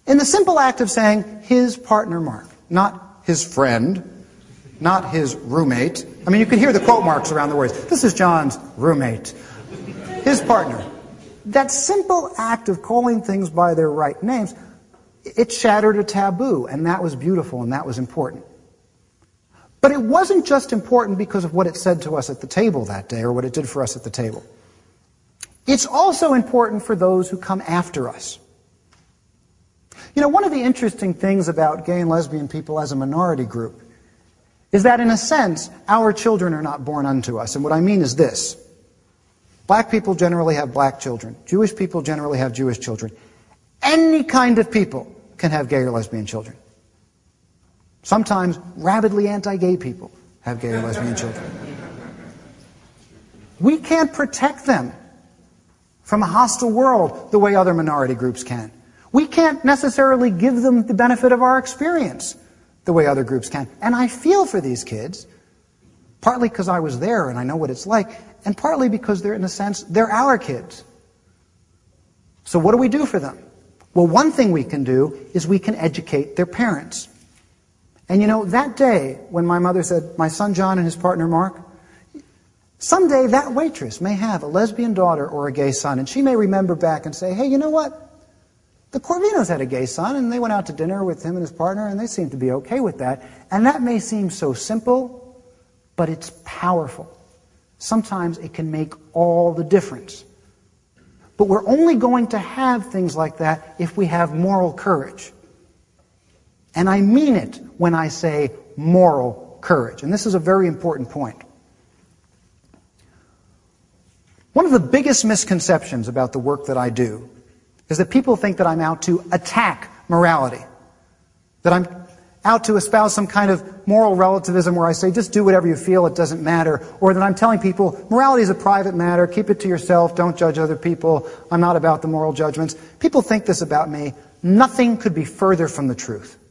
In the simple act of saying, his partner Mark, not his friend, not his roommate. I mean, you can hear the quote marks around the words. This is John's roommate. His partner. That simple act of calling things by their right names, it shattered a taboo, and that was beautiful, and that was important. But it wasn't just important because of what it said to us at the table that day, or what it did for us at the table. It's also important for those who come after us. You know, one of the interesting things about gay and lesbian people as a minority group is that, in a sense, our children are not born unto us. And what I mean is this. Black people generally have black children. Jewish people generally have Jewish children. Any kind of people can have gay or lesbian children. Sometimes rabidly anti-gay people have gay or lesbian children. We can't protect them from a hostile world the way other minority groups can. We can't necessarily give them the benefit of our experience the way other groups can. And I feel for these kids, partly because I was there and I know what it's like, and partly because they're, in a sense, they're our kids. So what do we do for them? Well, one thing we can do is we can educate their parents. And you know, that day when my mother said, my son John and his partner Mark, someday that waitress may have a lesbian daughter or a gay son, and she may remember back and say, hey, you know what? The Corvinos had a gay son, and they went out to dinner with him and his partner, and they seemed to be okay with that. And that may seem so simple, but it's powerful. Sometimes it can make all the difference. But we're only going to have things like that if we have moral courage. And I mean it when I say moral courage. And this is a very important point. One of the biggest misconceptions about the work that I do is that people think that I'm out to attack morality, that I'm out to espouse some kind of moral relativism where I say, just do whatever you feel, it doesn't matter, or that I'm telling people, morality is a private matter, keep it to yourself, don't judge other people, I'm not about the moral judgments. People think this about me. Nothing could be further from the truth.